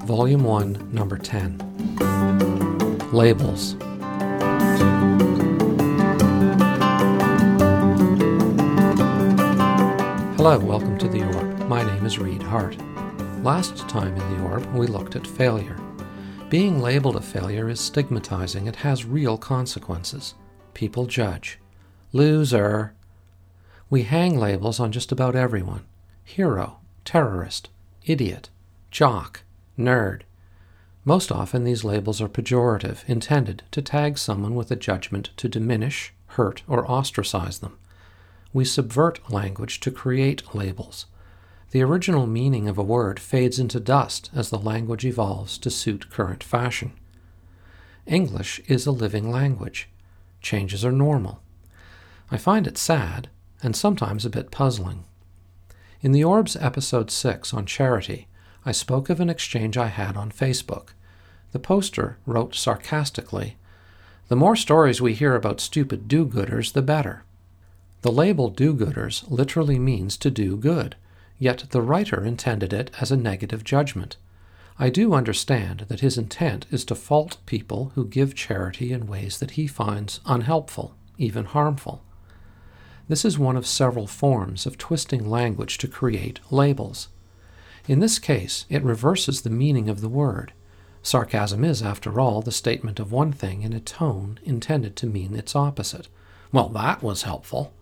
Volume 1, Number 10. Labels. Hello, welcome to The Orb. My name is Reed Hart. Last time in The Orb, we looked at failure. Being labeled a failure is stigmatizing. It has real consequences. People judge. Loser. We hang labels on just about everyone. Hero, terrorist, idiot, jock, nerd. Most often these labels are pejorative, intended to tag someone with a judgment to diminish, hurt, or ostracize them. We subvert language to create labels. The original meaning of a word fades into dust as the language evolves to suit current fashion. English is a living language. Changes are normal. I find it sad, and sometimes a bit puzzling. In The Orb's episode 6 on charity, I spoke of an exchange I had on Facebook. The poster wrote sarcastically, "The more stories we hear about stupid do-gooders, the better." The label do-gooders literally means to do good, yet the writer intended it as a negative judgment. I do understand that his intent is to fault people who give charity in ways that he finds unhelpful, even harmful. This is one of several forms of twisting language to create labels. In this case, it reverses the meaning of the word. Sarcasm is, after all, the statement of one thing in a tone intended to mean its opposite. Well, that was helpful.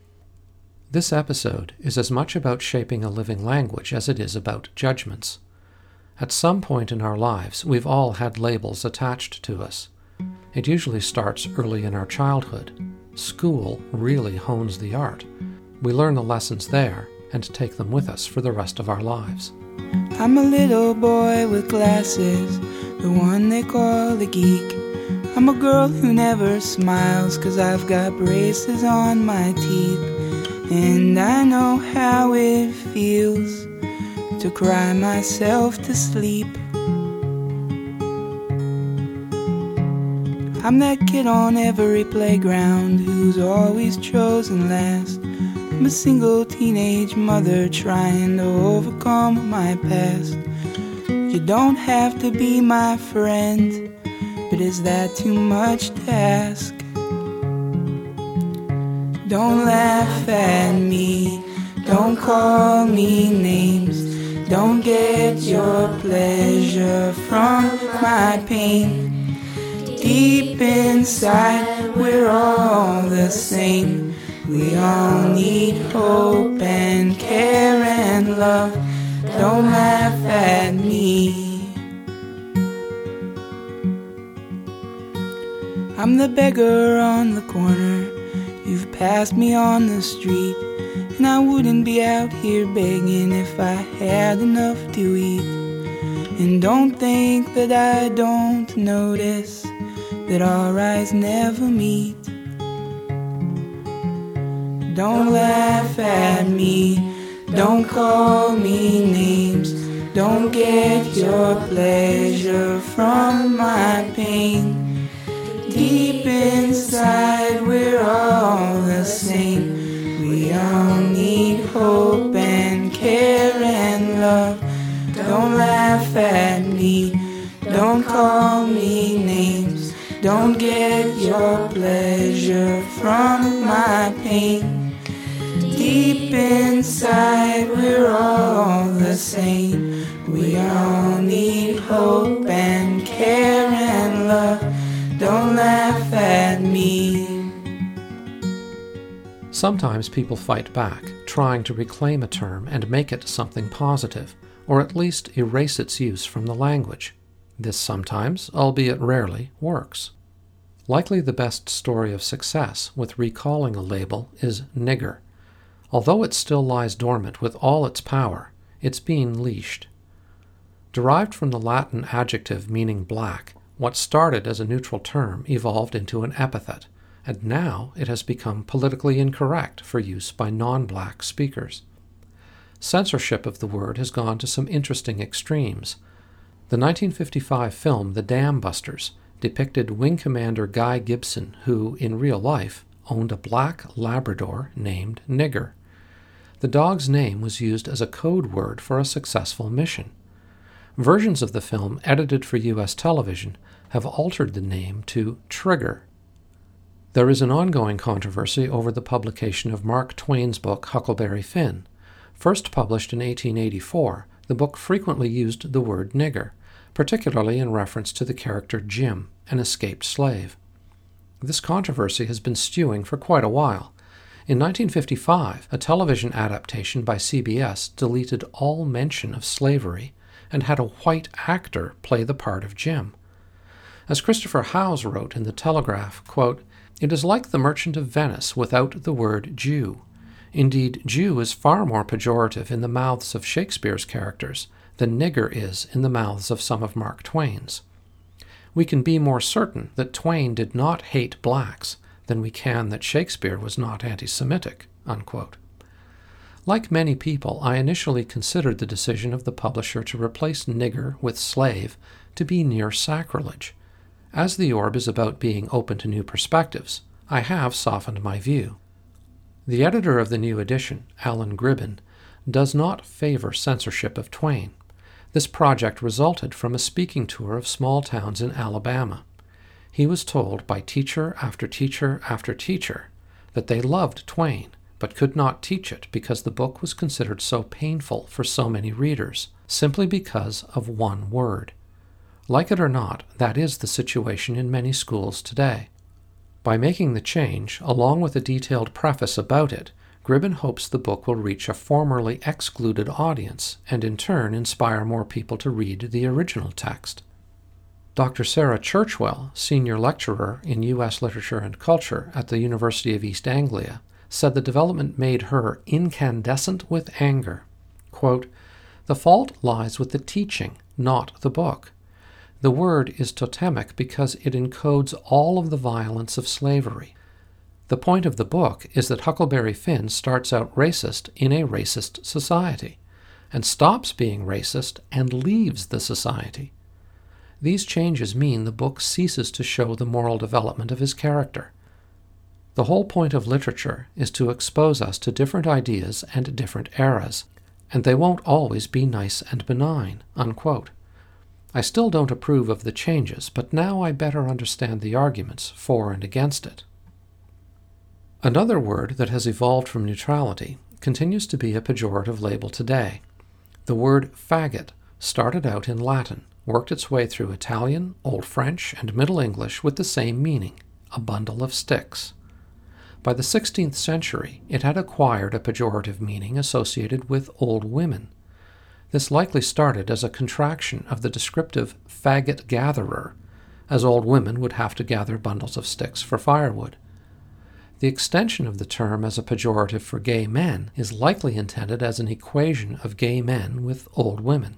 This episode is as much about shaping a living language as it is about judgments. At some point in our lives, we've all had labels attached to us. It usually starts early in our childhood. School really hones the art. We learn the lessons there and take them with us for the rest of our lives. I'm a little boy with glasses, the one they call a geek. I'm a girl who never smiles 'cause I've got braces on my teeth. And I know how it feels to cry myself to sleep. I'm that kid on every playground who's always chosen last. I'm a single teenage mother trying to overcome my past. You don't have to be my friend, but is that too much to ask? Don't laugh at me, don't call me names. Don't get your pleasure from my pain. Deep inside, we're all the same. We all need hope and care and love. Don't laugh at me. I'm the beggar on the corner. You've passed me on the street, and I wouldn't be out here begging if I had enough to eat. And don't think that I don't notice that our eyes never meet. Don't laugh at me, don't call me names. Don't get your pleasure from my pain. Deep inside, we're all the same. We all need hope and care and love. Don't laugh at me, don't call me names. Don't get your pleasure from my pain. Deep inside, we're all the same. We all need hope and care and love. Don't laugh at me. Sometimes people fight back, trying to reclaim a term and make it something positive, or at least erase its use from the language. This sometimes, albeit rarely, works. Likely the best story of success with recalling a label is nigger. Although it still lies dormant with all its power, it's being leashed. Derived from the Latin adjective meaning black, what started as a neutral term evolved into an epithet, and now it has become politically incorrect for use by non-black speakers. Censorship of the word has gone to some interesting extremes. The 1955 film The Dam Busters depicted Wing Commander Guy Gibson, who, in real life, owned a black Labrador named Nigger. The dog's name was used as a code word for a successful mission. Versions of the film edited for U.S. television have altered the name to Trigger. There is an ongoing controversy over the publication of Mark Twain's book Huckleberry Finn. First published in 1884, the book frequently used the word nigger, particularly in reference to the character Jim, an escaped slave. This controversy has been stewing for quite a while. In 1955, a television adaptation by CBS deleted all mention of slavery and had a white actor play the part of Jim. As Christopher Howes wrote in The Telegraph, quote, "It is like The Merchant of Venice without the word Jew. Indeed, Jew is far more pejorative in the mouths of Shakespeare's characters than nigger is in the mouths of some of Mark Twain's. We can be more certain that Twain did not hate blacks than we can that Shakespeare was not anti-Semitic," unquote. Like many people, I initially considered the decision of the publisher to replace nigger with slave to be near sacrilege. As the Orb is about being open to new perspectives, I have softened my view. The editor of the new edition, Alan Gribben, does not favor censorship of Twain. This project resulted from a speaking tour of small towns in Alabama. He was told by teacher after teacher after teacher that they loved Twain, but could not teach it because the book was considered so painful for so many readers, simply because of one word. Like it or not, that is the situation in many schools today. By making the change, along with a detailed preface about it, Gribben hopes the book will reach a formerly excluded audience and in turn inspire more people to read the original text. Dr. Sarah Churchwell, senior lecturer in U.S. Literature and Culture at the University of East Anglia, said the development made her incandescent with anger. Quote, "The fault lies with the teaching, not the book. The word is totemic because it encodes all of the violence of slavery. The point of the book is that Huckleberry Finn starts out racist in a racist society, and stops being racist and leaves the society. These changes mean the book ceases to show the moral development of his character. The whole point of literature is to expose us to different ideas and different eras, and they won't always be nice and benign," unquote. I still don't approve of the changes, but now I better understand the arguments for and against it. Another word that has evolved from neutrality continues to be a pejorative label today. The word faggot started out in Latin, worked its way through Italian, Old French, and Middle English with the same meaning, a bundle of sticks. By the 16th century, it had acquired a pejorative meaning associated with old women. This likely started as a contraction of the descriptive faggot gatherer, as old women would have to gather bundles of sticks for firewood. The extension of the term as a pejorative for gay men is likely intended as an equation of gay men with old women.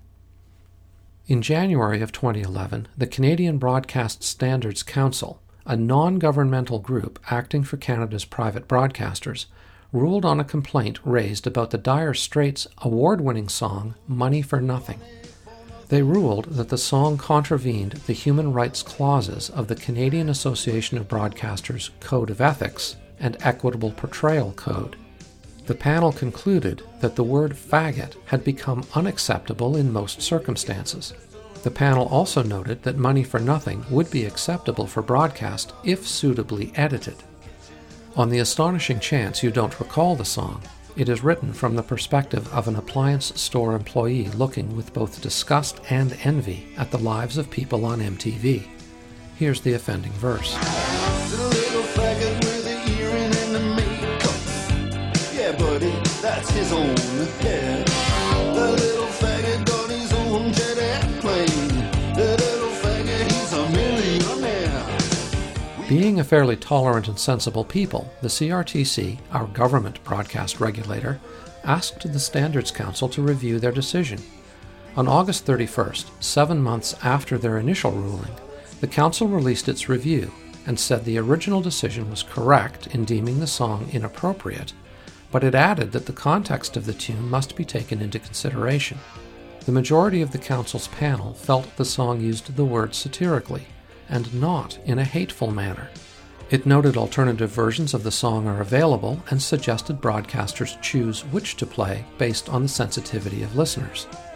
In January of 2011, the Canadian Broadcast Standards Council, a non-governmental group acting for Canada's private broadcasters, ruled on a complaint raised about the Dire Straits' award-winning song Money for Nothing. They ruled that the song contravened the human rights clauses of the Canadian Association of Broadcasters Code of Ethics and Equitable Portrayal Code. The panel concluded that the word faggot had become unacceptable in most circumstances. The panel also noted that Money for Nothing would be acceptable for broadcast if suitably edited. On the astonishing chance you don't recall the song, it is written from the perspective of an appliance store employee looking with both disgust and envy at the lives of people on MTV. Here's the offending verse. Little faggot with the earring and the makeup. Yeah, buddy, that's his own hair. The little faggot got his own jet airplane. The little faggot, he's a millionaire. Being a fairly tolerant and sensible people, the CRTC, our government broadcast regulator, asked the Standards Council to review their decision. On August 31st, 7 months after their initial ruling, the Council released its review and said the original decision was correct in deeming the song inappropriate, but it added that the context of the tune must be taken into consideration. The majority of the Council's panel felt the song used the word satirically, and not in a hateful manner. It noted alternative versions of the song are available and suggested broadcasters choose which to play based on the sensitivity of listeners.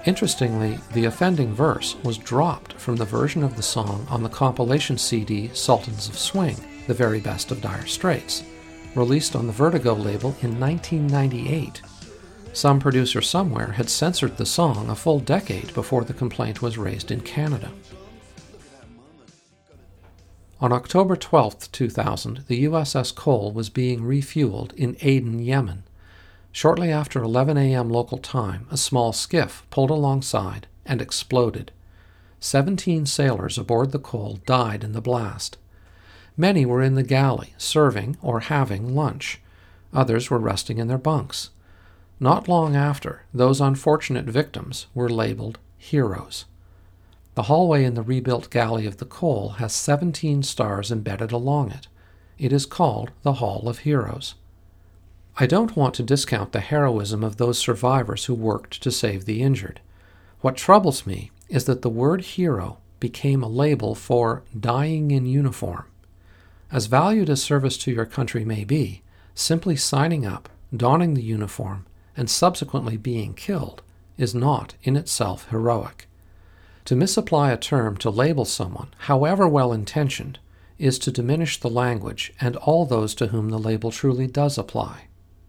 Interestingly, the offending verse was dropped from the version of the song on the compilation CD Sultans of Swing, the very best of Dire Straits, released on the Vertigo label in 1998. Some producer somewhere had censored the song a full decade before the complaint was raised in Canada. On October 12, 2000, the USS Cole was being refueled in Aden, Yemen. Shortly after 11 a.m. local time, a small skiff pulled alongside and exploded. 17 sailors aboard the Cole died in the blast. Many were in the galley, serving or having lunch. Others were resting in their bunks. Not long after, those unfortunate victims were labeled heroes. The hallway in the rebuilt galley of the Cole has 17 stars embedded along it. It is called the Hall of Heroes. I don't want to discount the heroism of those survivors who worked to save the injured. What troubles me is that the word hero became a label for dying in uniform. As valued as service to your country may be, simply signing up, donning the uniform, and subsequently being killed is not in itself heroic. To misapply a term to label someone, however well-intentioned, is to diminish the language and all those to whom the label truly does apply.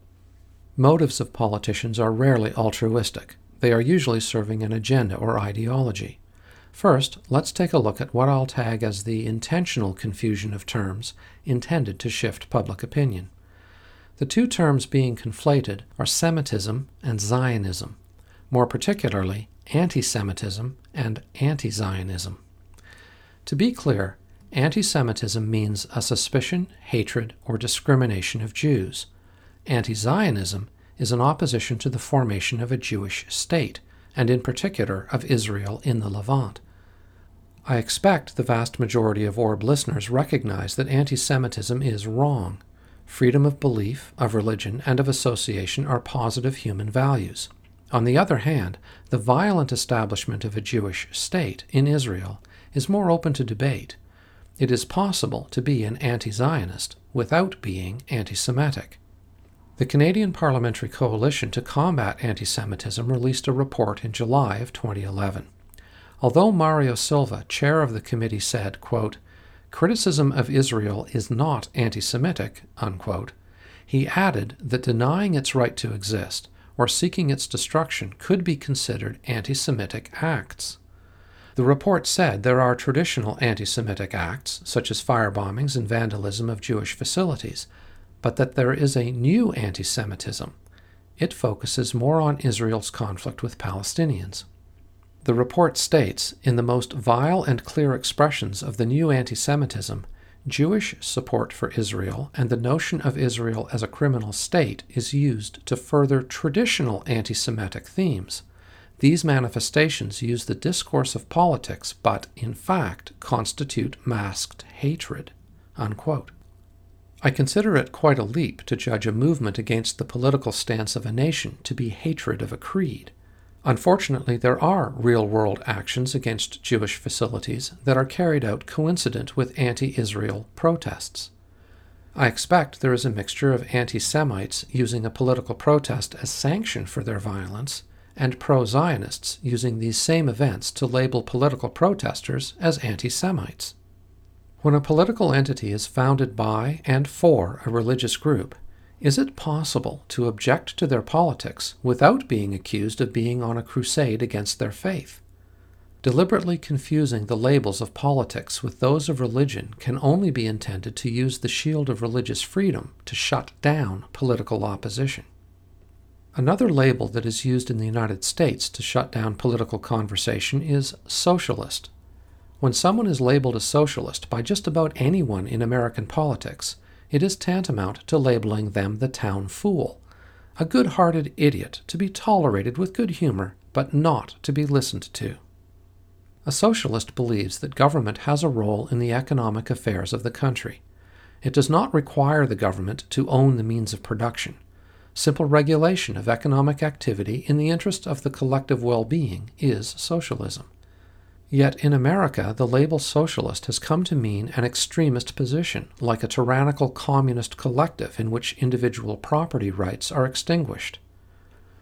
Motives of politicians are rarely altruistic. They are usually serving an agenda or ideology. First, let's take a look at what I'll tag as the intentional confusion of terms intended to shift public opinion. The two terms being conflated are Semitism and Zionism, more particularly anti-Semitism and anti-Zionism. To be clear, anti-Semitism means a suspicion, hatred, or discrimination of Jews. Anti-Zionism is an opposition to the formation of a Jewish state, and in particular of Israel in the Levant. I expect the vast majority of Orb listeners recognize that anti-Semitism is wrong. Freedom of belief, of religion, and of association are positive human values. On the other hand, the violent establishment of a Jewish state in Israel is more open to debate. It is possible to be an anti-Zionist without being anti-Semitic. The Canadian Parliamentary Coalition to Combat Anti-Semitism released a report in July of 2011. Although Mario Silva, chair of the committee, said, quote, "Criticism of Israel is not anti-Semitic," unquote, he added that denying its right to exist or seeking its destruction could be considered anti-Semitic acts. The report said there are traditional anti-Semitic acts, such as firebombings and vandalism of Jewish facilities, but that there is a new anti-Semitism. It focuses more on Israel's conflict with Palestinians. The report states, in the most vile and clear expressions of the new anti-Semitism, Jewish support for Israel and the notion of Israel as a criminal state is used to further traditional anti-Semitic themes. These manifestations use the discourse of politics, but in fact constitute masked hatred." Unquote. I consider it quite a leap to judge a movement against the political stance of a nation to be hatred of a creed. Unfortunately, there are real-world actions against Jewish facilities that are carried out coincident with anti-Israel protests. I expect there is a mixture of anti-Semites using a political protest as sanction for their violence, and pro-Zionists using these same events to label political protesters as anti-Semites. When a political entity is founded by and for a religious group, is it possible to object to their politics without being accused of being on a crusade against their faith? Deliberately confusing the labels of politics with those of religion can only be intended to use the shield of religious freedom to shut down political opposition. Another label that is used in the United States to shut down political conversation is socialist. When someone is labeled a socialist by just about anyone in American politics, it is tantamount to labeling them the town fool, a good-hearted idiot to be tolerated with good humor, but not to be listened to. A socialist believes that government has a role in the economic affairs of the country. It does not require the government to own the means of production. Simple regulation of economic activity in the interest of the collective well-being is socialism. Yet in America, the label socialist has come to mean an extremist position, like a tyrannical communist collective in which individual property rights are extinguished.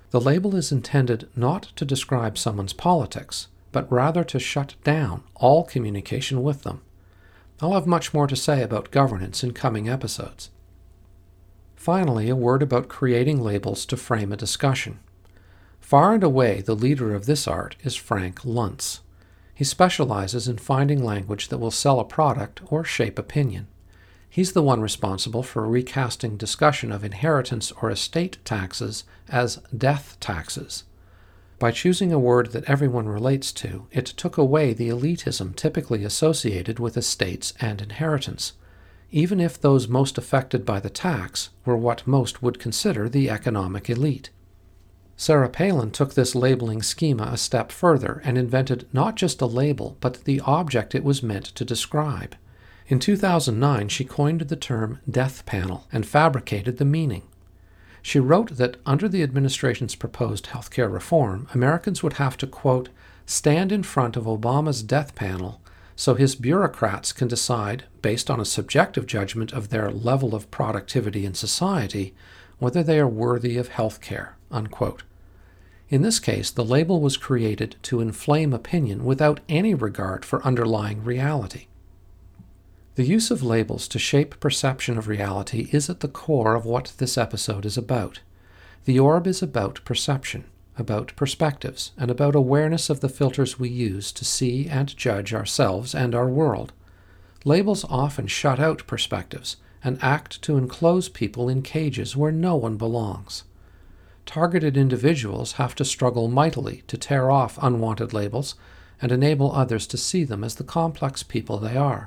The label is intended not to describe someone's politics, but rather to shut down all communication with them. I'll have much more to say about governance in coming episodes. Finally, a word about creating labels to frame a discussion. Far and away, the leader of this art is Frank Luntz. He specializes in finding language that will sell a product or shape opinion. He's the one responsible for recasting discussion of inheritance or estate taxes as death taxes. By choosing a word that everyone relates to, it took away the elitism typically associated with estates and inheritance, even if those most affected by the tax were what most would consider the economic elite. Sarah Palin took this labeling schema a step further and invented not just a label, but the object it was meant to describe. In 2009, she coined the term death panel and fabricated the meaning. She wrote that under the administration's proposed healthcare reform, Americans would have to, quote, stand in front of Obama's death panel so his bureaucrats can decide, based on a subjective judgment of their level of productivity in society, whether they are worthy of health care, unquote. In this case, the label was created to inflame opinion without any regard for underlying reality. The use of labels to shape perception of reality is at the core of what this episode is about. The Orb is about perception, about perspectives, and about awareness of the filters we use to see and judge ourselves and our world. Labels often shut out perspectives and act to enclose people in cages where no one belongs. Targeted individuals have to struggle mightily to tear off unwanted labels and enable others to see them as the complex people they are.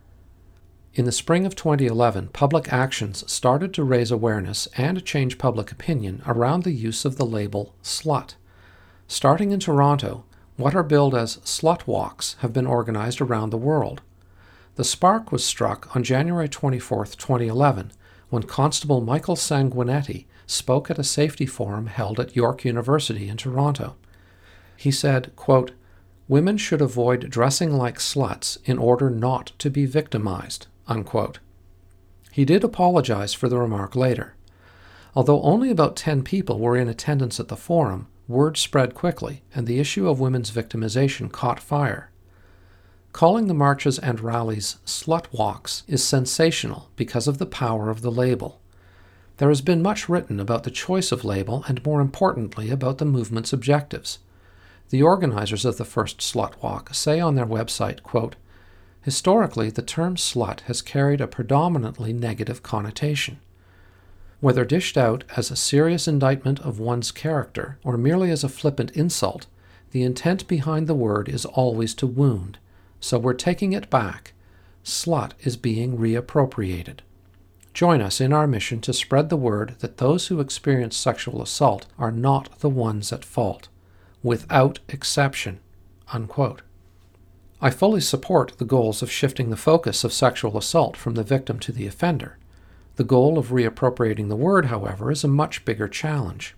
In the spring of 2011, public actions started to raise awareness and change public opinion around the use of the label slut. Starting in Toronto, what are billed as slut walks have been organized around the world. The spark was struck on January 24, 2011, when Constable Michael Sanguinetti spoke at a safety forum held at York University in Toronto. He said, quote, "Women should avoid dressing like sluts in order not to be victimized," unquote. He did apologize for the remark later. Although only about 10 people were in attendance at the forum, word spread quickly, and the issue of women's victimization caught fire. Calling the marches and rallies slut walks is sensational because of the power of the label. There has been much written about the choice of label and, more importantly, about the movement's objectives. The organizers of the first slut walk say on their website, quote, "Historically, the term slut has carried a predominantly negative connotation. Whether dished out as a serious indictment of one's character or merely as a flippant insult, the intent behind the word is always to wound. So we're taking it back. Slut is being reappropriated. Join us in our mission to spread the word that those who experience sexual assault are not the ones at fault, without exception," unquote. I fully support the goals of shifting the focus of sexual assault from the victim to the offender. The goal of reappropriating the word, however, is a much bigger challenge.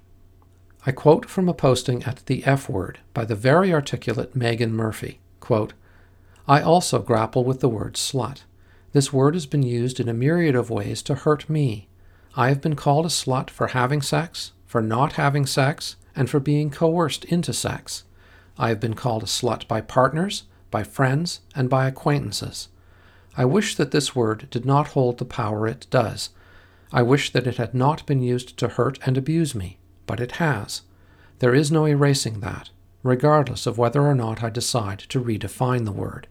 I quote from a posting at The F Word by the very articulate Megan Murphy, quote, "I also grapple with the word slut. This word has been used in a myriad of ways to hurt me. I have been called a slut for having sex, for not having sex, and for being coerced into sex. I have been called a slut by partners, by friends, and by acquaintances. I wish that this word did not hold the power it does. I wish that it had not been used to hurt and abuse me, but it has. There is no erasing that, regardless of whether or not I decide to redefine the word.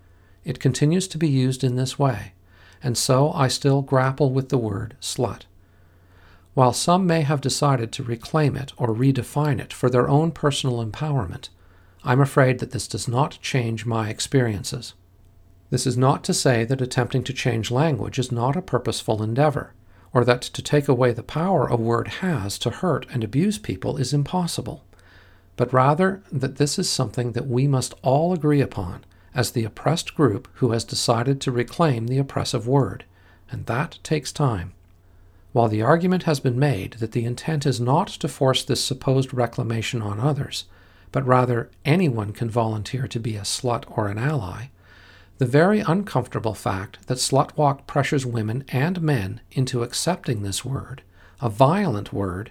It continues to be used in this way, and so I still grapple with the word slut. While some may have decided to reclaim it or redefine it for their own personal empowerment, I'm afraid that this does not change my experiences. This is not to say that attempting to change language is not a purposeful endeavor, or that to take away the power a word has to hurt and abuse people is impossible, but rather that this is something that we must all agree upon as the oppressed group who has decided to reclaim the oppressive word, and that takes time. While the argument has been made that the intent is not to force this supposed reclamation on others, but rather anyone can volunteer to be a slut or an ally, the very uncomfortable fact that slutwalk pressures women and men into accepting this word, a violent word,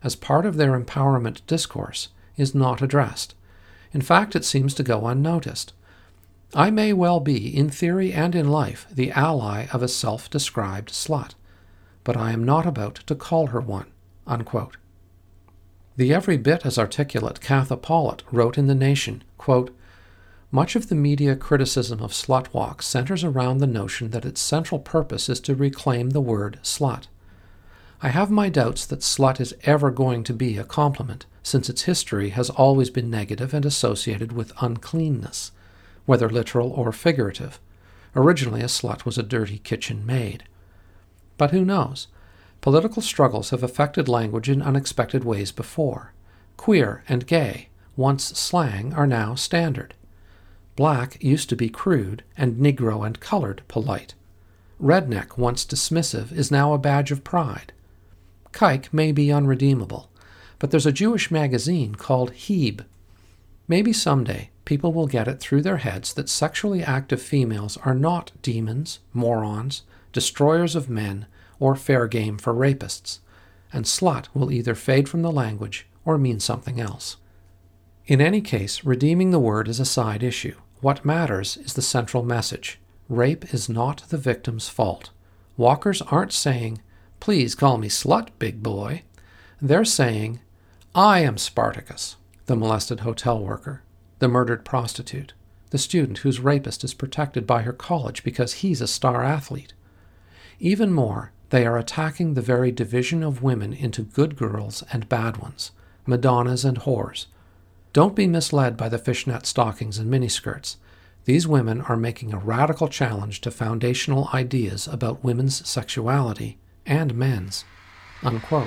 as part of their empowerment discourse, is not addressed. In fact, it seems to go unnoticed. I may well be, in theory and in life, the ally of a self-described slut, but I am not about to call her one." Unquote. The every bit as articulate Katha Pollitt wrote in The Nation, quote, "Much of the media criticism of slut walk centers around the notion that its central purpose is to reclaim the word slut. I have my doubts that slut is ever going to be a compliment, since its history has always been negative and associated with uncleanness, whether literal or figurative. Originally, a slut was a dirty kitchen maid. But who knows? Political struggles have affected language in unexpected ways before. Queer and gay, once slang, are now standard. Black used to be crude, and Negro and colored polite. Redneck, once dismissive, is now a badge of pride. Kike may be unredeemable, but there's a Jewish magazine called Heb. Maybe someday people will get it through their heads that sexually active females are not demons, morons, destroyers of men, or fair game for rapists, and slut will either fade from the language or mean something else. In any case, redeeming the word is a side issue. What matters is the central message. Rape is not the victim's fault. Walkers aren't saying, "Please call me slut, big boy." They're saying, "I am Spartacus," the molested hotel worker, the murdered prostitute, the student whose rapist is protected by her college because he's a star athlete. Even more, they are attacking the very division of women into good girls and bad ones, Madonnas and whores. Don't be misled by the fishnet stockings and miniskirts. These women are making a radical challenge to foundational ideas about women's sexuality and men's." Unquote.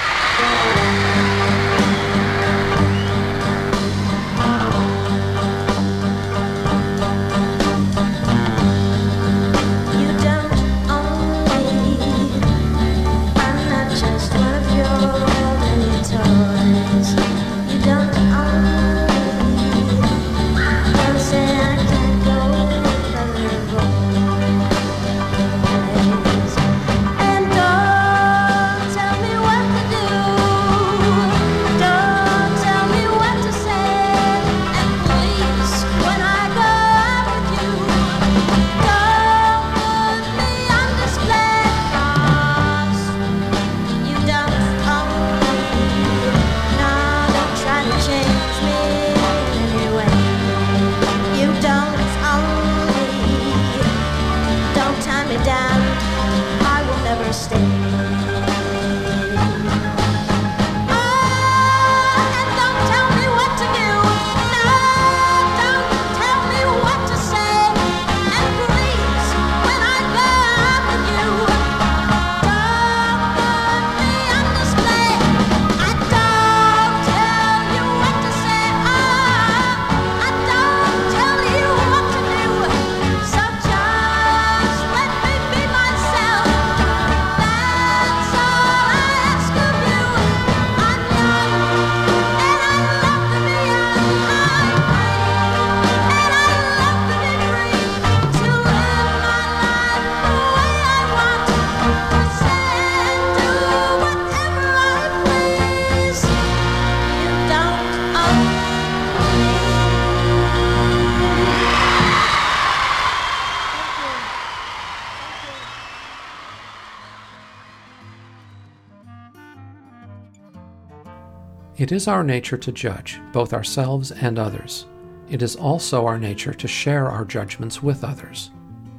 It is our nature to judge, both ourselves and others. It is also our nature to share our judgments with others.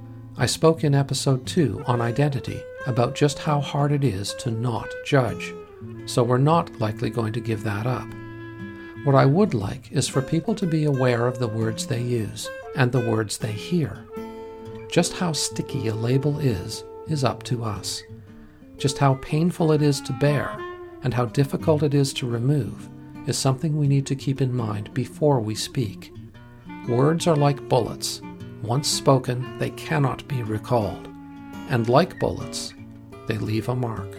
I spoke in episode 2 on identity about just how hard it is to not judge, so we're not likely going to give that up. What I would like is for people to be aware of the words they use and the words they hear. Just how sticky a label is up to us. Just how painful it is to bear and how difficult it is to remove is something we need to keep in mind before we speak. Words are like bullets. Once spoken, they cannot be recalled. And like bullets, they leave a mark.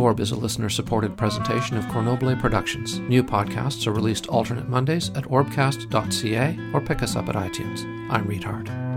Orb is a listener-supported presentation of Cornoble Productions. New podcasts are released alternate Mondays at orbcast.ca or pick us up at iTunes. I'm Reed Hart.